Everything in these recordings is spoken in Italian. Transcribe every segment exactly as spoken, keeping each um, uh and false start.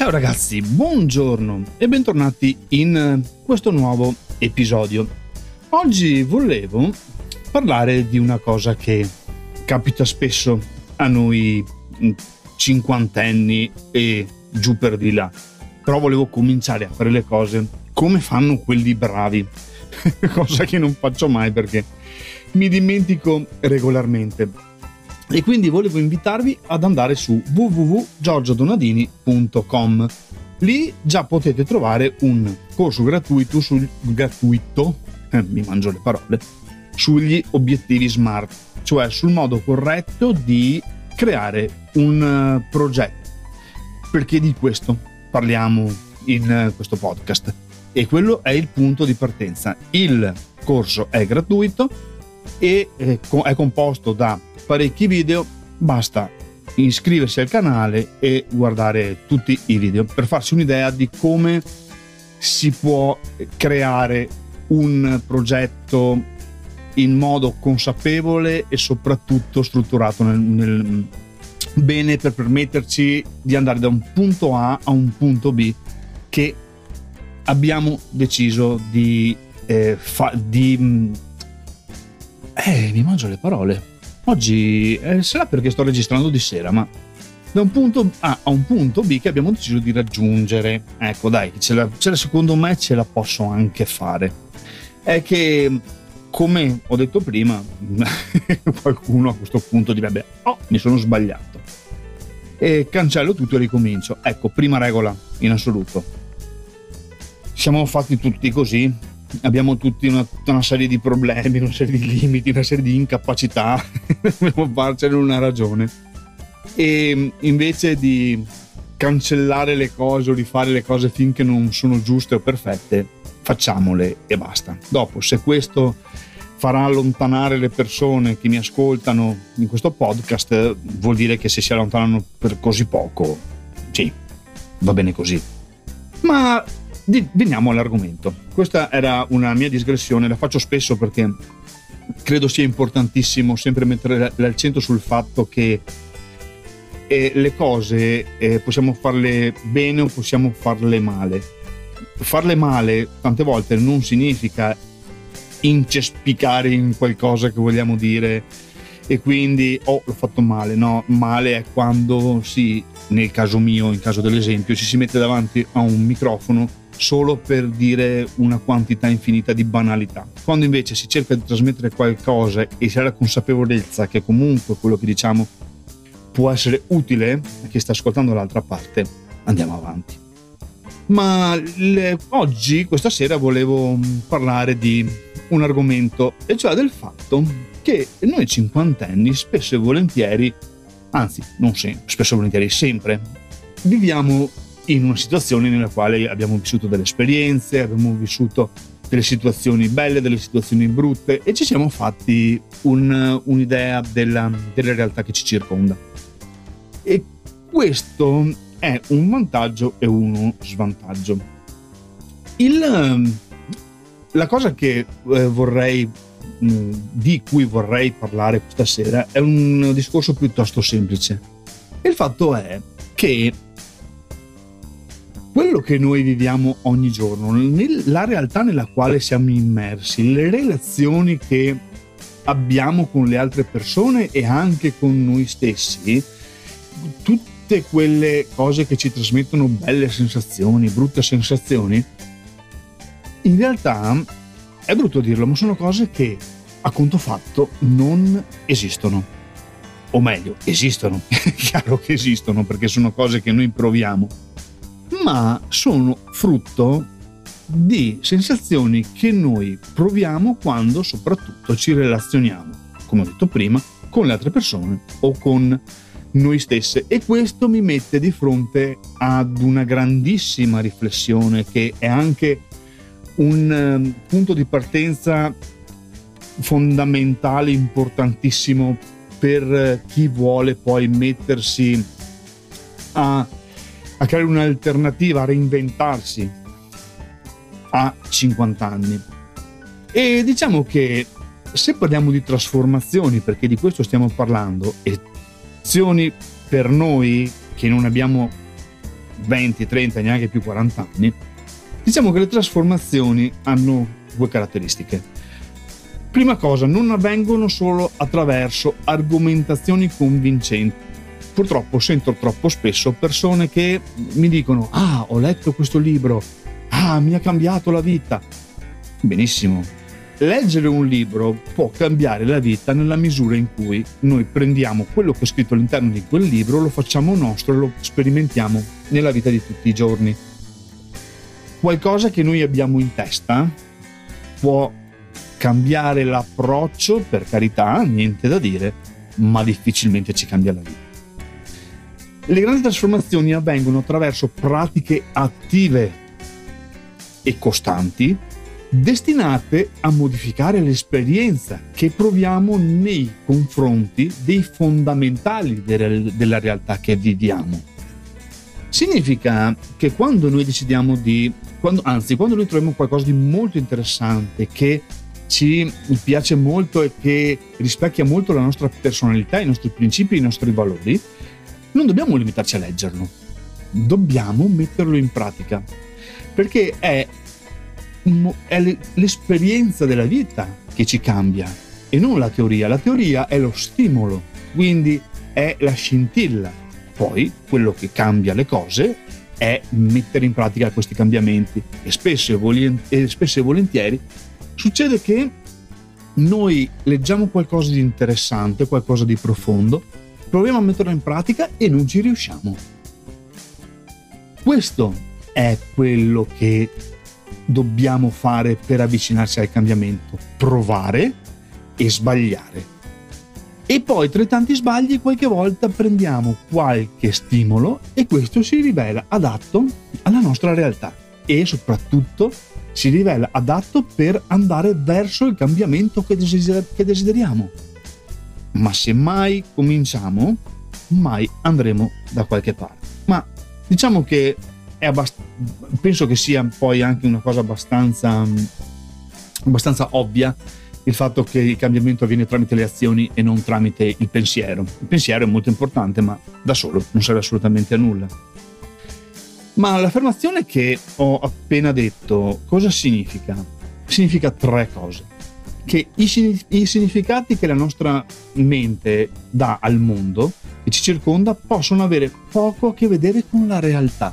Ciao ragazzi, buongiorno e bentornati in questo nuovo episodio. Oggi volevo parlare di una cosa che capita spesso a noi cinquantenni e giù per di là, però volevo cominciare a fare le cose come fanno quelli bravi, cosa che non faccio mai perché mi dimentico regolarmente. E quindi volevo invitarvi ad andare su w w w punto giorgio donadini punto com. Lì già potete trovare un corso gratuito sul gratuito, eh, mi mangio le parole, sugli obiettivi SMART, cioè sul modo corretto di creare un uh, progetto. Perché di questo parliamo in uh, questo podcast. E quello è il punto di partenza. Il corso è gratuito e eh, è composto da parecchi video, basta iscriversi al canale e guardare tutti i video per farsi un'idea di come si può creare un progetto in modo consapevole e soprattutto strutturato nel, nel bene, per permetterci di andare da un punto A a un punto B che abbiamo deciso di eh, fa, di eh mi mangio le parole oggi, eh, sarà perché sto registrando di sera, ma da un punto A a un punto B che abbiamo deciso di raggiungere. Ecco, dai, ce la, ce la, secondo me ce la posso anche fare. È che, come ho detto prima, qualcuno a questo punto direbbe: oh, mi sono sbagliato, e cancello tutto e ricomincio. Ecco, prima regola in assoluto: siamo fatti tutti così. Abbiamo tutti una, una serie di problemi, una serie di limiti, una serie di incapacità, dobbiamo farcene una ragione. E invece di cancellare le cose o rifare le cose finché non sono giuste o perfette, facciamole e basta. Dopo, se questo farà allontanare le persone che mi ascoltano in questo podcast, vuol dire che se si allontanano per così poco, sì, va bene così. Ma veniamo all'argomento. Questa era una mia digressione, la faccio spesso perché credo sia importantissimo sempre mettere l'accento sul fatto che eh, le cose eh, possiamo farle bene o possiamo farle male. Farle male tante volte non significa incespicare in qualcosa che vogliamo dire e quindi oh, l'ho fatto male. No, male è quando si, nel caso mio, in caso dell'esempio, ci si mette davanti a un microfono solo per dire una quantità infinita di banalità, quando invece si cerca di trasmettere qualcosa e si ha la consapevolezza che comunque quello che diciamo può essere utile a chi sta ascoltando dall'altra parte, andiamo avanti. Ma le, oggi, questa sera, volevo parlare di un argomento, e cioè del fatto che noi cinquantenni spesso e volentieri, anzi non sempre, spesso e volentieri sempre, viviamo in una situazione nella quale abbiamo vissuto delle esperienze, abbiamo vissuto delle situazioni belle, delle situazioni brutte e ci siamo fatti un, un'idea della, della realtà che ci circonda. E questo è un vantaggio e uno svantaggio. Il, la cosa che eh, vorrei, di cui vorrei parlare questa sera è un discorso piuttosto semplice. Il fatto è che quello che noi viviamo ogni giorno, la realtà nella quale siamo immersi, le relazioni che abbiamo con le altre persone e anche con noi stessi, tutte quelle cose che ci trasmettono belle sensazioni, brutte sensazioni, in realtà è brutto dirlo, ma sono cose che a conto fatto non esistono. O meglio, esistono, è chiaro che esistono perché sono cose che noi proviamo, ma sono frutto di sensazioni che noi proviamo quando soprattutto ci relazioniamo, come ho detto prima, con le altre persone o con noi stesse. E questo mi mette di fronte ad una grandissima riflessione che è anche un um, punto di partenza fondamentale, importantissimo per chi vuole poi mettersi a a creare un'alternativa, a reinventarsi a cinquanta anni. E diciamo che se parliamo di trasformazioni, perché di questo stiamo parlando, e azioni per noi che non abbiamo venti, trenta, neanche più quaranta anni, diciamo che le trasformazioni hanno due caratteristiche. Prima cosa, non avvengono solo attraverso argomentazioni convincenti. Purtroppo sento troppo spesso persone che mi dicono: ah, ho letto questo libro, ah, mi ha cambiato la vita. Benissimo, leggere un libro può cambiare la vita nella misura in cui noi prendiamo quello che è scritto all'interno di quel libro, lo facciamo nostro e lo sperimentiamo nella vita di tutti i giorni. Qualcosa che noi abbiamo in testa può cambiare l'approccio, per carità, niente da dire, ma difficilmente ci cambia la vita. Le grandi trasformazioni avvengono attraverso pratiche attive e costanti, destinate a modificare l'esperienza che proviamo nei confronti dei fondamentali della realtà che viviamo. Significa che quando noi decidiamo di, quando, anzi, quando noi troviamo qualcosa di molto interessante, che ci piace molto e che rispecchia molto la nostra personalità, i nostri principi, i nostri valori, non dobbiamo limitarci a leggerlo, dobbiamo metterlo in pratica, perché è, è l'esperienza della vita che ci cambia e non la teoria. La teoria è lo stimolo, quindi è la scintilla. Poi quello che cambia le cose è mettere in pratica questi cambiamenti, e spesso e, volent- e spesso e volentieri succede che noi leggiamo qualcosa di interessante, qualcosa di profondo, proviamo a metterlo in pratica e non ci riusciamo. Questo è quello che dobbiamo fare per avvicinarci al cambiamento: provare e sbagliare. E poi, tra i tanti sbagli, qualche volta prendiamo qualche stimolo e questo si rivela adatto alla nostra realtà e soprattutto si rivela adatto per andare verso il cambiamento che, desider- che desideriamo. Ma se mai cominciamo, mai andremo da qualche parte. Ma diciamo che è abbast- penso che sia poi anche una cosa abbastanza, abbastanza ovvia il fatto che il cambiamento avviene tramite le azioni e non tramite il pensiero. Il pensiero è molto importante, ma da solo non serve assolutamente a nulla. Ma l'affermazione che ho appena detto cosa significa? Significa tre cose: che i, i significati che la nostra mente dà al mondo che ci circonda possono avere poco a che vedere con la realtà.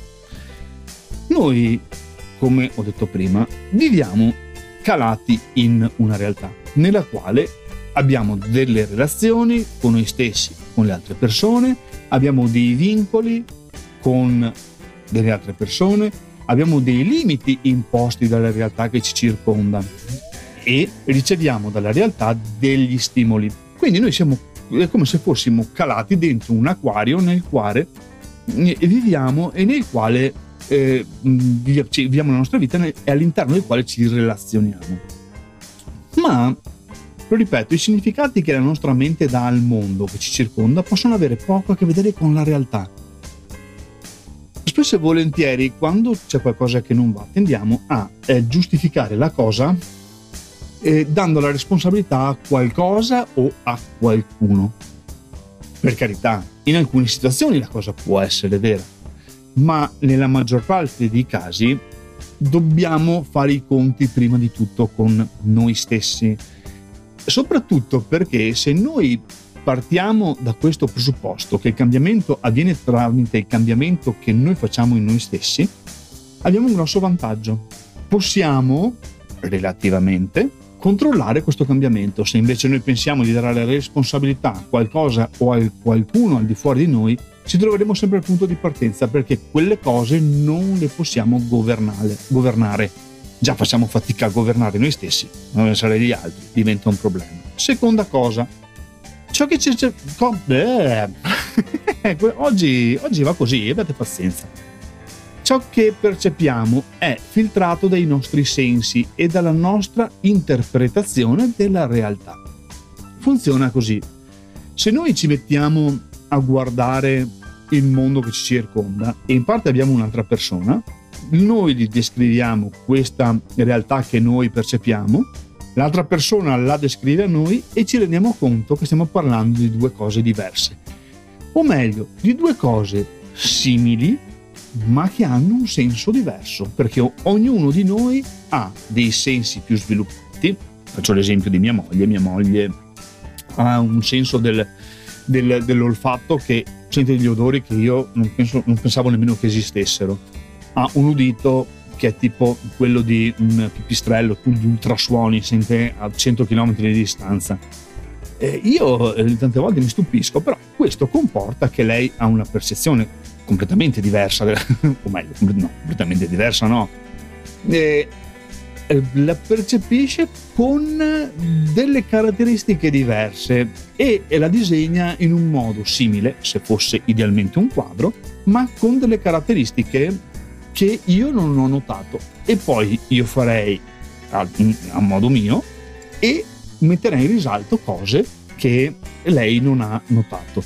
Noi, come ho detto prima, viviamo calati in una realtà nella quale abbiamo delle relazioni con noi stessi, con le altre persone, abbiamo dei vincoli con delle altre persone, abbiamo dei limiti imposti dalla realtà che ci circonda e riceviamo dalla realtà degli stimoli. Quindi noi siamo, è come se fossimo calati dentro un acquario nel quale viviamo e nel quale eh, viviamo la nostra vita e all'interno del quale ci relazioniamo. Ma, lo ripeto, i significati che la nostra mente dà al mondo che ci circonda possono avere poco a che vedere con la realtà. Spesso e volentieri, quando c'è qualcosa che non va, tendiamo a eh, giustificare la cosa eh, dando la responsabilità a qualcosa o a qualcuno. Per carità, in alcune situazioni la cosa può essere vera, ma nella maggior parte dei casi dobbiamo fare i conti prima di tutto con noi stessi, soprattutto perché se noi partiamo da questo presupposto che il cambiamento avviene tramite il cambiamento che noi facciamo in noi stessi, abbiamo un grosso vantaggio. Possiamo, relativamente, controllare questo cambiamento. Se invece noi pensiamo di dare la responsabilità a qualcosa o a qualcuno al di fuori di noi, ci troveremo sempre al punto di partenza, perché quelle cose non le possiamo governare. governare. Già facciamo fatica a governare noi stessi, non pensare gli altri, diventa un problema. Seconda cosa, ciò che ci eh, oggi, oggi va così, abbiate pazienza. Ciò che percepiamo è filtrato dai nostri sensi e dalla nostra interpretazione della realtà. Funziona così: se noi ci mettiamo a guardare il mondo che ci circonda e in parte abbiamo un'altra persona, noi gli descriviamo questa realtà che noi percepiamo, l'altra persona la descrive a noi e ci rendiamo conto che stiamo parlando di due cose diverse, o meglio, di due cose simili ma che hanno un senso diverso, perché ognuno di noi ha dei sensi più sviluppati. Faccio l'esempio di mia moglie. Mia moglie ha un senso del, del, dell'olfatto che sente degli odori che io non, penso, non pensavo nemmeno che esistessero. Ha un udito che è tipo quello di un pipistrello, di ultrasuoni, sente a cento chilometri di distanza. E io eh, tante volte mi stupisco, però questo comporta che lei ha una percezione completamente diversa, o meglio, no, completamente diversa no, e, eh, la percepisce con delle caratteristiche diverse e, e la disegna in un modo simile, se fosse idealmente un quadro, ma con delle caratteristiche che io non ho notato, e poi io farei a, a modo mio e metterei in risalto cose che lei non ha notato.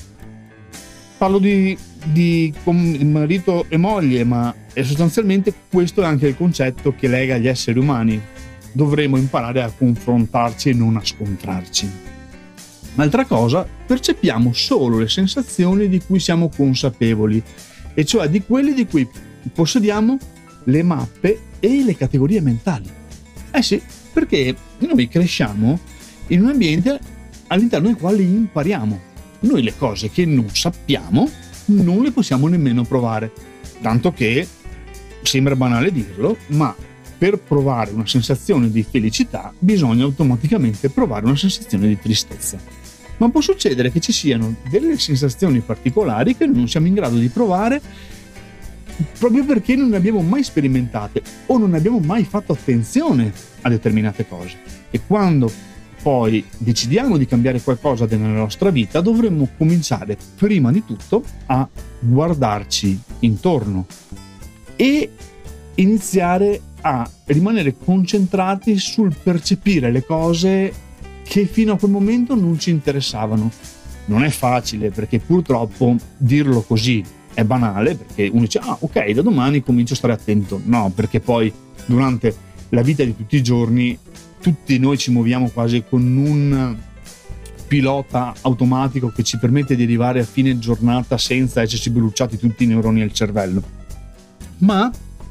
Parlo di, di marito e moglie, ma sostanzialmente questo è anche il concetto che lega gli esseri umani. Dovremo imparare a confrontarci e non a scontrarci. Altra cosa, percepiamo solo le sensazioni di cui siamo consapevoli, e cioè di quelle di cui possediamo le mappe e le categorie mentali. Eh sì, perché noi cresciamo in un ambiente all'interno del quale impariamo. Noi le cose che non sappiamo non le possiamo nemmeno provare, tanto che sembra banale dirlo, ma per provare una sensazione di felicità bisogna automaticamente provare una sensazione di tristezza. Ma può succedere che ci siano delle sensazioni particolari che non siamo in grado di provare proprio perché non le abbiamo mai sperimentate o non abbiamo mai fatto attenzione a determinate cose. E quando poi decidiamo di cambiare qualcosa nella nostra vita, dovremmo cominciare prima di tutto a guardarci intorno e iniziare a rimanere concentrati sul percepire le cose che fino a quel momento non ci interessavano. Non è facile, perché purtroppo dirlo così è banale, perché uno dice ah ok, da domani comincio a stare attento. No, perché poi durante la vita di tutti i giorni tutti noi ci muoviamo quasi con un pilota automatico che ci permette di arrivare a fine giornata senza esserci bruciati tutti i neuroni al cervello. Ma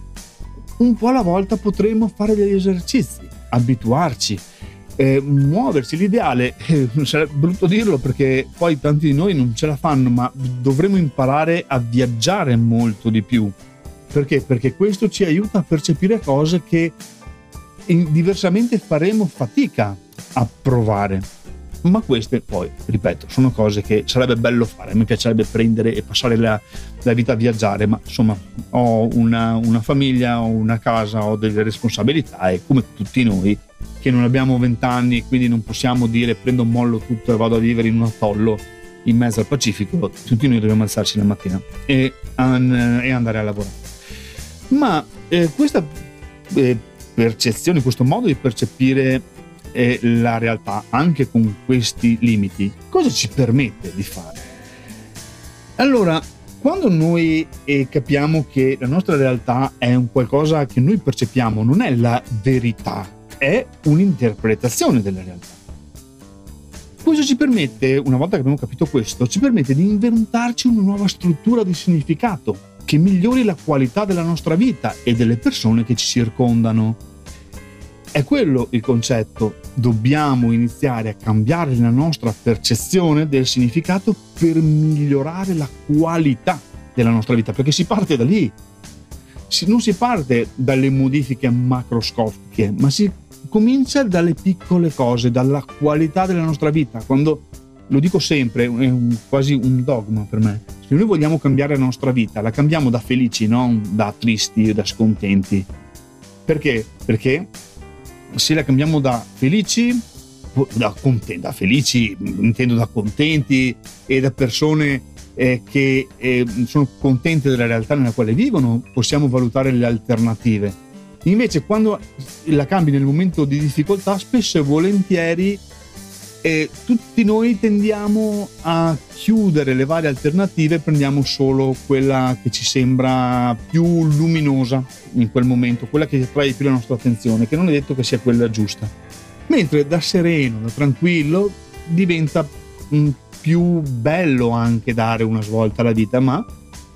un po' alla volta potremo fare degli esercizi, abituarci, eh, muoversi. L'ideale, eh, sarebbe brutto dirlo perché poi tanti di noi non ce la fanno, ma dovremo imparare a viaggiare molto di più. Perché? Perché questo ci aiuta a percepire cose che diversamente faremo fatica a provare. Ma queste poi, ripeto, sono cose che sarebbe bello fare. Mi piacerebbe prendere e passare la, la vita a viaggiare, ma insomma ho una, una famiglia, ho una casa, ho delle responsabilità, e come tutti noi che non abbiamo vent'anni, quindi non possiamo dire prendo, mollo tutto e vado a vivere in un atollo in mezzo al Pacifico, tutti noi dobbiamo alzarci la mattina e, an, e andare a lavorare. Ma eh, questa eh, percezione, questo modo di percepire eh, la realtà anche con questi limiti, cosa ci permette di fare? Allora, quando noi eh, capiamo che la nostra realtà è un qualcosa che noi percepiamo, non è la verità, è un'interpretazione della realtà. Questo ci permette, una volta che abbiamo capito questo, ci permette di inventarci una nuova struttura di significato che migliori la qualità della nostra vita e delle persone che ci circondano. È quello il concetto. Dobbiamo iniziare a cambiare la nostra percezione del significato per migliorare la qualità della nostra vita, perché si parte da lì. Si, non si parte dalle modifiche macroscopiche, ma si comincia dalle piccole cose, dalla qualità della nostra vita. Quando, lo dico sempre, è un, quasi un dogma per me, se noi vogliamo cambiare la nostra vita, la cambiamo da felici, non da tristi o da scontenti. Perché? Perché se la cambiamo da felici, da, contenti, da felici intendo da contenti e da persone eh, che eh, sono contente della realtà nella quale vivono, possiamo valutare le alternative. Invece quando la cambi nel momento di difficoltà, spesso e volentieri eh, tutti noi tendiamo a chiudere le varie alternative e prendiamo solo quella che ci sembra più luminosa in quel momento, quella che attrae più la nostra attenzione, che non è detto che sia quella giusta. Mentre da sereno, da tranquillo, diventa mh, più bello anche dare una svolta alla vita, ma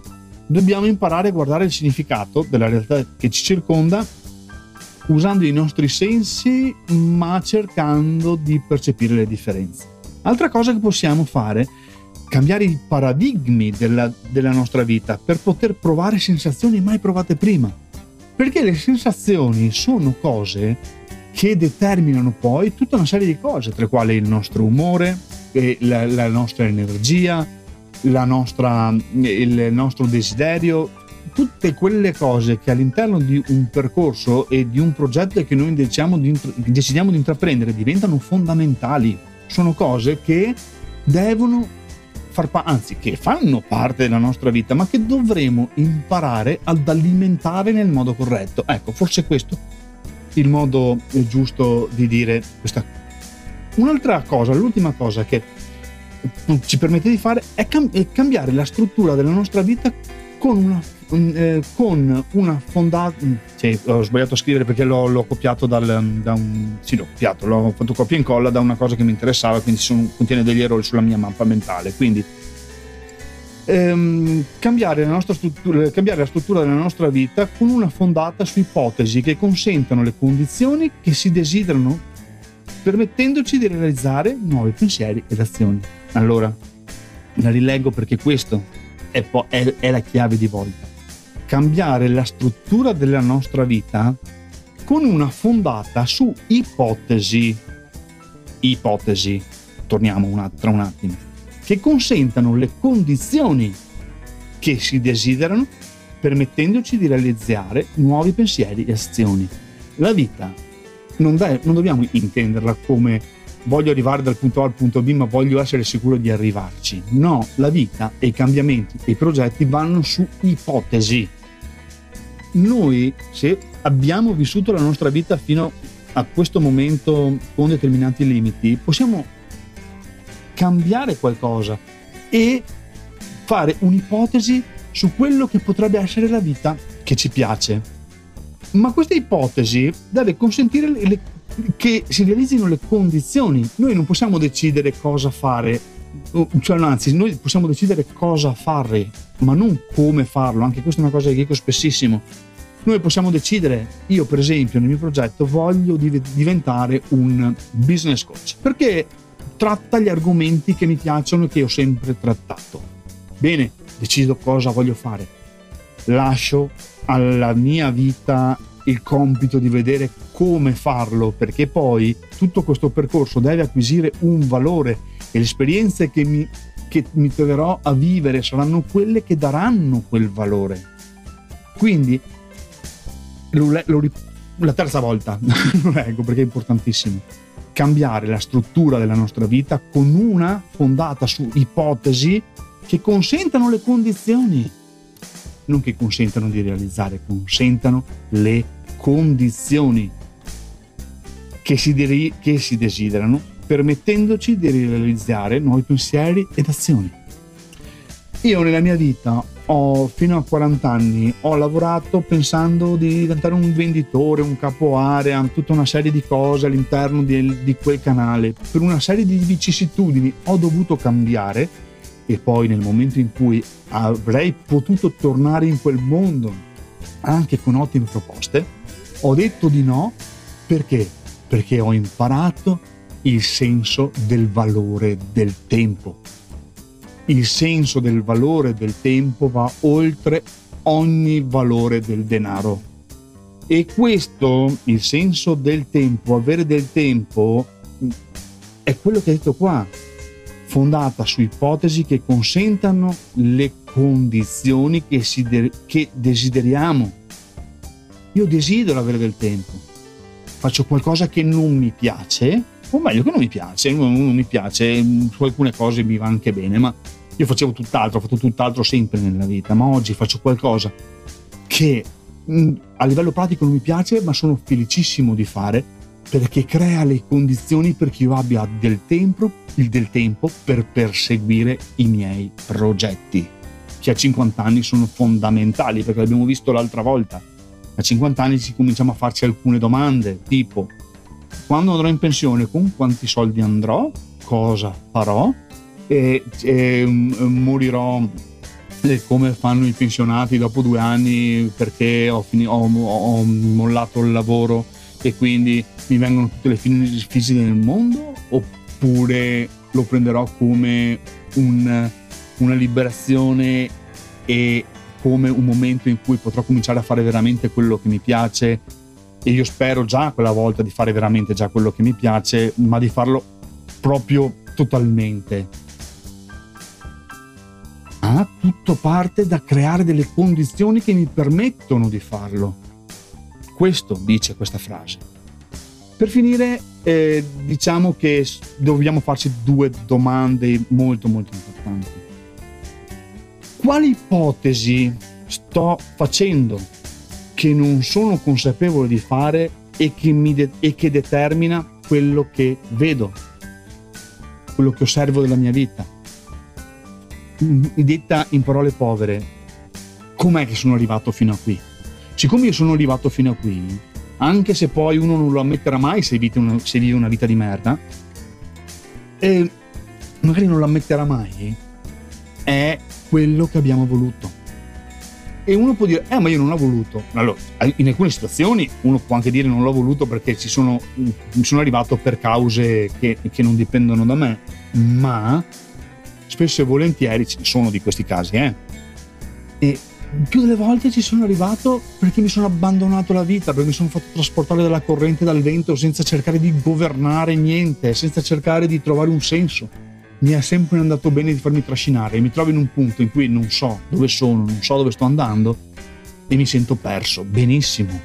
Dobbiamo imparare a guardare il significato della realtà che ci circonda usando i nostri sensi, ma cercando di percepire le differenze. Altra cosa che possiamo fare è cambiare i paradigmi della, della nostra vita per poter provare sensazioni mai provate prima. Perché le sensazioni sono cose che determinano poi tutta una serie di cose, tra le quali il nostro umore, la, la nostra energia, la nostra, il nostro desiderio, tutte quelle cose che all'interno di un percorso e di un progetto che noi decidiamo di, decidiamo di intraprendere diventano fondamentali. Sono cose che devono far pa- anzi che fanno parte della nostra vita, ma che dovremo imparare ad alimentare nel modo corretto. Ecco, forse questo è il modo giusto di dire questa. Un'altra cosa, l'ultima cosa che ci permette di fare è, cam- è cambiare la struttura della nostra vita con una, eh, con una fondata. Sì, ho sbagliato a scrivere perché l'ho, l'ho copiato dal, da un. Sì, l'ho copiato, l'ho fatto copia e incolla da una cosa che mi interessava, quindi sono, contiene degli errori sulla mia mappa mentale. Quindi ehm, cambiare, la nostra struttura, cambiare la struttura della nostra vita con una fondata su ipotesi che consentano le condizioni che si desiderano, permettendoci di realizzare nuovi pensieri ed azioni. Allora, la rileggo perché questo è, po- è, è la chiave di volta. Cambiare la struttura della nostra vita con una fondata su ipotesi, ipotesi, torniamo un, tra un attimo, che consentano le condizioni che si desiderano, permettendoci di realizzare nuovi pensieri e azioni. La vita non, deve, non dobbiamo intenderla come voglio arrivare dal punto A al punto B, ma voglio essere sicuro di arrivarci. No, la vita e i cambiamenti e i progetti vanno su ipotesi. Noi, se abbiamo vissuto la nostra vita fino a questo momento con determinati limiti, possiamo cambiare qualcosa e fare un'ipotesi su quello che potrebbe essere la vita che ci piace. Ma questa ipotesi deve consentire le, le che si realizzino le condizioni. Noi non possiamo decidere cosa fare, cioè anzi noi possiamo decidere cosa fare, ma non come farlo. Anche questa è una cosa che dico spessissimo. Noi possiamo decidere, io per esempio nel mio progetto voglio div- diventare un business coach perché tratta gli argomenti che mi piacciono e che ho sempre trattato. Bene, decido cosa voglio fare, lascio alla mia vita il compito di vedere come farlo, perché poi tutto questo percorso deve acquisire un valore e le esperienze che mi, che mi troverò a vivere saranno quelle che daranno quel valore. Quindi lo, lo, la terza volta lo leggo perché è importantissimo: cambiare la struttura della nostra vita con una fondata su ipotesi che consentano le condizioni, non che consentano di realizzare, consentano le condizioni che si, de- che si desiderano, permettendoci di realizzare nuovi pensieri ed azioni. Io nella mia vita ho fino a quaranta anni ho lavorato pensando di diventare un venditore, un capo area, tutta una serie di cose all'interno di, di quel canale. Per una serie di vicissitudini ho dovuto cambiare e poi nel momento in cui avrei potuto tornare in quel mondo anche con ottime proposte, ho detto di no. Perché? Perché ho imparato il senso del valore del tempo. Il senso del valore del tempo va oltre ogni valore del denaro. E questo, il senso del tempo, avere del tempo, è quello che ho detto qua, fondata su ipotesi che consentano le condizioni che, si de- che desideriamo. Io desidero avere del tempo, faccio qualcosa che non mi piace, o meglio che non mi piace, non, non mi piace, su alcune cose mi va anche bene, ma io facevo tutt'altro, ho fatto tutt'altro sempre nella vita, ma oggi faccio qualcosa che mh, a livello pratico non mi piace, ma sono felicissimo di fare perché crea le condizioni perché io abbia del tempo, il del tempo per perseguire i miei progetti, che a cinquanta anni sono fondamentali, perché l'abbiamo visto l'altra volta. A cinquanta anni ci cominciamo a farci alcune domande, tipo: quando andrò in pensione, con quanti soldi andrò, cosa farò, e, e morirò come fanno i pensionati dopo due anni perché ho, fini- ho, ho mollato il lavoro e quindi mi vengono tutte le fini fisiche del mondo, oppure lo prenderò come un, una liberazione e come un momento in cui potrò cominciare a fare veramente quello che mi piace, e io spero già quella volta di fare veramente già quello che mi piace, ma di farlo proprio totalmente. Ah, tutto parte da creare delle condizioni che mi permettono di farlo. Questo dice questa frase. Per finire, eh, diciamo che dobbiamo farci due domande molto molto importanti. Quali ipotesi sto facendo che non sono consapevole di fare e che, mi de- e che determina quello che vedo, quello che osservo della mia vita? Detta in parole povere, com'è che sono arrivato fino a qui? Siccome io sono arrivato fino a qui, anche se poi uno non lo ammetterà mai se vive una, se vive una vita di merda, e magari non lo ammetterà mai, è quello che abbiamo voluto. E uno può dire, eh ma io non l'ho voluto. Allora, in alcune situazioni uno può anche dire non l'ho voluto perché ci sono, mi sono arrivato per cause che, che non dipendono da me, ma spesso e volentieri ci sono di questi casi, eh? E più delle volte ci sono arrivato perché mi sono abbandonato la vita, perché mi sono fatto trasportare dalla corrente, dal vento, senza cercare di governare niente, senza cercare di trovare un senso. Mi è sempre andato bene di farmi trascinare, e mi trovo in un punto in cui non so dove sono, non so dove sto andando e mi sento perso. Benissimo.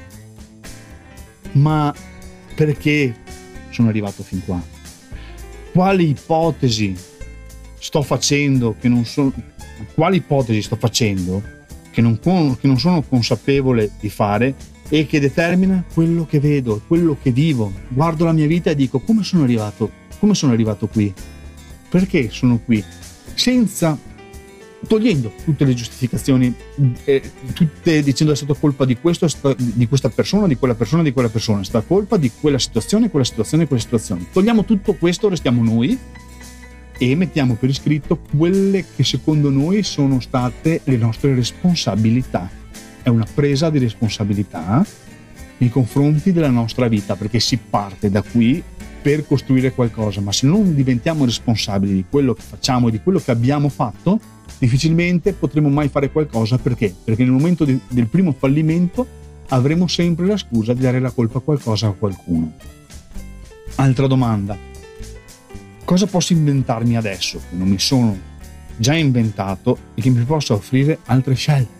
Ma perché sono arrivato fin qua? Quali ipotesi sto facendo che non sono quali ipotesi sto facendo che non, che non sono consapevole di fare e che determina quello che vedo, quello che vivo. Guardo la mia vita e dico come sono arrivato, come sono arrivato qui? Perché sono qui? Senza togliendo tutte le giustificazioni, eh, tutte dicendo è stata colpa di questo, di questa persona, di quella persona, di quella persona, è stata colpa di quella situazione, quella situazione, quella situazione. Togliamo tutto questo, restiamo noi e mettiamo per iscritto quelle che secondo noi sono state le nostre responsabilità. È una presa di responsabilità nei confronti della nostra vita, perché si parte da qui per costruire qualcosa, ma se non diventiamo responsabili di quello che facciamo e di quello che abbiamo fatto, difficilmente potremo mai fare qualcosa. Perché? Perché nel momento di, del primo fallimento avremo sempre la scusa di dare la colpa a qualcosa o a qualcuno. Altra domanda. Cosa posso inventarmi adesso che non mi sono già inventato e che mi possa offrire altre scelte?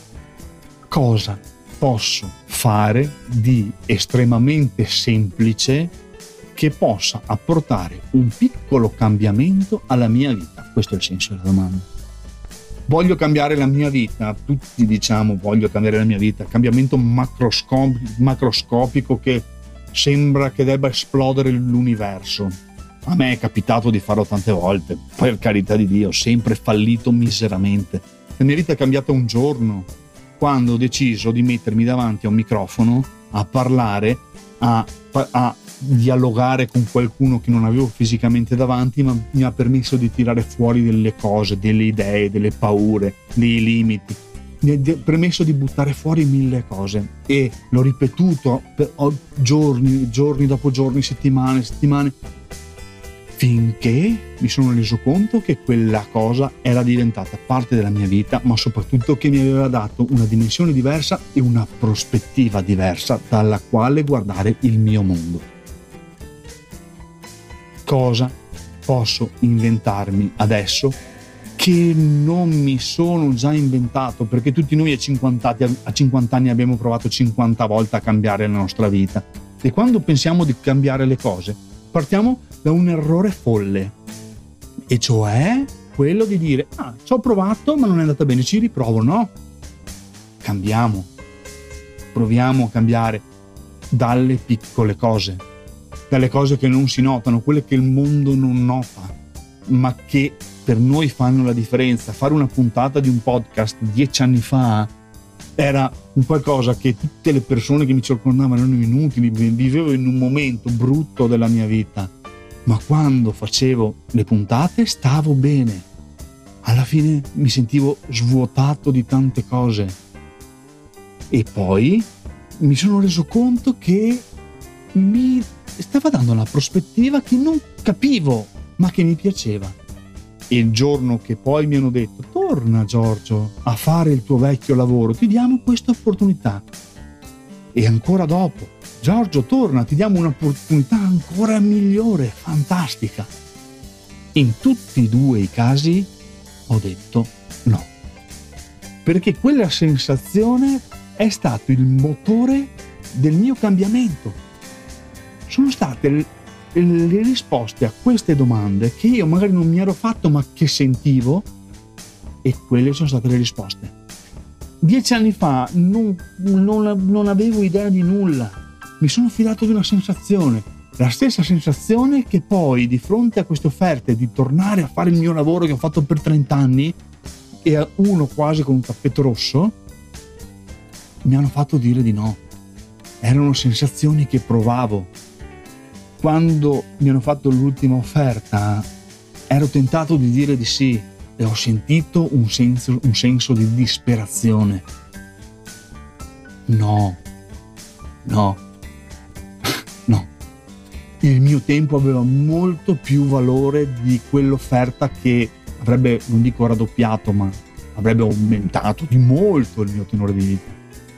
Cosa posso fare di estremamente semplice che possa apportare un piccolo cambiamento alla mia vita? Questo è il senso della domanda. Voglio cambiare la mia vita, tutti diciamo voglio cambiare la mia vita, cambiamento macroscopico, macroscopico che sembra che debba esplodere l'universo. A me è capitato di farlo tante volte, per carità di Dio, ho sempre fallito miseramente. La mia vita è cambiata un giorno, quando ho deciso di mettermi davanti a un microfono, a parlare, a, a dialogare con qualcuno che non avevo fisicamente davanti, ma mi ha permesso di tirare fuori delle cose, delle idee, delle paure, dei limiti. Mi ha permesso di buttare fuori mille cose e l'ho ripetuto per giorni, giorni dopo giorni, settimane, settimane, finché mi sono reso conto che quella cosa era diventata parte della mia vita, ma soprattutto che mi aveva dato una dimensione diversa e una prospettiva diversa dalla quale guardare il mio mondo. Cosa posso inventarmi adesso che non mi sono già inventato? Perché tutti noi a cinquanta, a cinquanta anni abbiamo provato cinquanta volte a cambiare la nostra vita, e quando pensiamo di cambiare le cose partiamo da un errore folle, e cioè quello di dire ah, ci ho provato ma non è andata bene, ci riprovo. No, cambiamo, proviamo a cambiare dalle piccole cose, dalle cose che non si notano, quelle che il mondo non nota ma che per noi fanno la differenza. Fare una puntata di un podcast dieci anni fa era un qualcosa che tutte le persone che mi circondavano erano inutili, vivevo in un momento brutto della mia vita, ma quando facevo le puntate stavo bene. alla fine mi sentivo svuotato di tante cose. E poi mi sono reso conto che mi stava dando una prospettiva che non capivo, ma che mi piaceva. E il giorno che poi mi hanno detto: torna Giorgio a fare il tuo vecchio lavoro, ti diamo questa opportunità. E ancora dopo: Giorgio torna, ti diamo un'opportunità ancora migliore, fantastica. In tutti e due i casi ho detto no, perché quella sensazione è stato il motore del mio cambiamento. Sono state le, le risposte a queste domande che io magari non mi ero fatto ma che sentivo, e quelle sono state le risposte. Dieci anni fa non, non, non avevo idea di nulla, mi sono fidato di una sensazione, la stessa sensazione che poi, di fronte a queste offerte di tornare a fare il mio lavoro che ho fatto per trenta anni, e a uno quasi con un tappeto rosso, mi hanno fatto dire di no. Erano sensazioni che provavo. Quando mi hanno fatto l'ultima offerta ero tentato di dire di sì, e ho sentito un senso, un senso di disperazione. No, no, no. Il mio tempo aveva molto più valore di quell'offerta che avrebbe, non dico raddoppiato, ma avrebbe aumentato di molto il mio tenore di vita.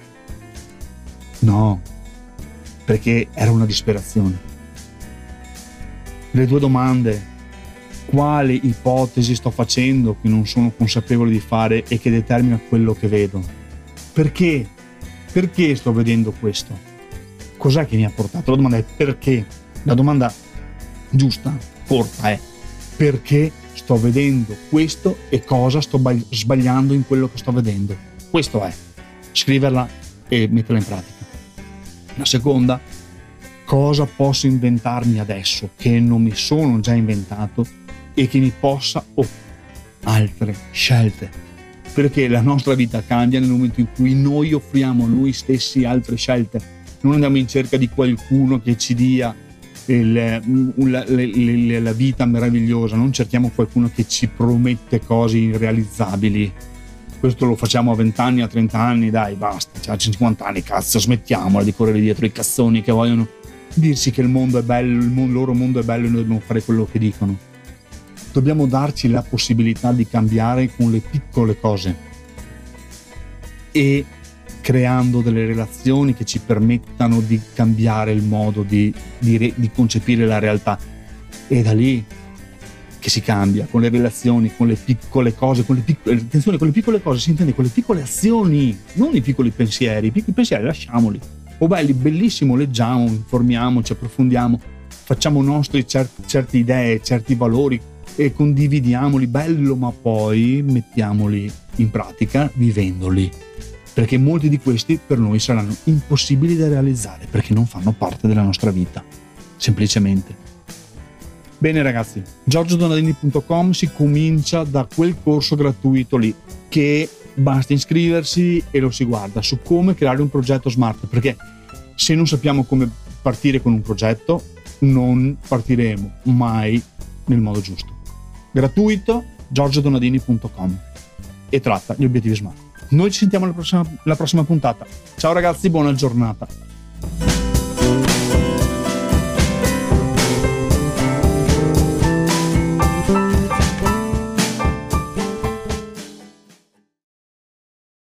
No, perché era una disperazione. Le due domande: quale ipotesi sto facendo che non sono consapevole di fare e che determina quello che vedo? Perché? Perché sto vedendo questo? Cos'è che mi ha portato? La domanda è perché. La domanda giusta, corta, è perché sto vedendo questo e cosa sto sbagliando in quello che sto vedendo. Questo è. Scriverla e metterla in pratica. La seconda: cosa posso inventarmi adesso che non mi sono già inventato e che mi possa oh, altre scelte, perché la nostra vita cambia nel momento in cui noi offriamo a noi stessi altre scelte. Non andiamo in cerca di qualcuno che ci dia il, la, la, la vita meravigliosa, non cerchiamo qualcuno che ci promette cose irrealizzabili. Questo lo facciamo a venti anni, a trenta anni, dai basta, cioè a cinquanta anni, cazzo, smettiamola di correre dietro i cazzoni che vogliono dirci che il mondo è bello, il mondo, loro mondo è bello e noi dobbiamo fare quello che dicono. Dobbiamo darci la possibilità di cambiare con le piccole cose e creando delle relazioni che ci permettano di cambiare il modo di, di, di concepire la realtà. E da lì che si cambia, con le relazioni, con le piccole cose, con le piccole, attenzione, con le piccole cose si intende con le piccole azioni, non i piccoli pensieri. I piccoli pensieri lasciamoli. Oh belli, bellissimo, leggiamo, informiamoci, approfondiamo, facciamo nostri certi, certe idee, certi valori e condividiamoli, bello, ma poi mettiamoli in pratica vivendoli, perché molti di questi per noi saranno impossibili da realizzare perché non fanno parte della nostra vita, semplicemente. Bene ragazzi, giorgio donadini punto com, si comincia da quel corso gratuito lì che basta iscriversi e lo si guarda su come creare un progetto smart, perché se non sappiamo come partire con un progetto non partiremo mai nel modo giusto. Gratuito, giorgio donadini punto com, e tratta gli obiettivi smart. Noi ci sentiamo alla prossima, alla prossima puntata. Ciao ragazzi, buona giornata.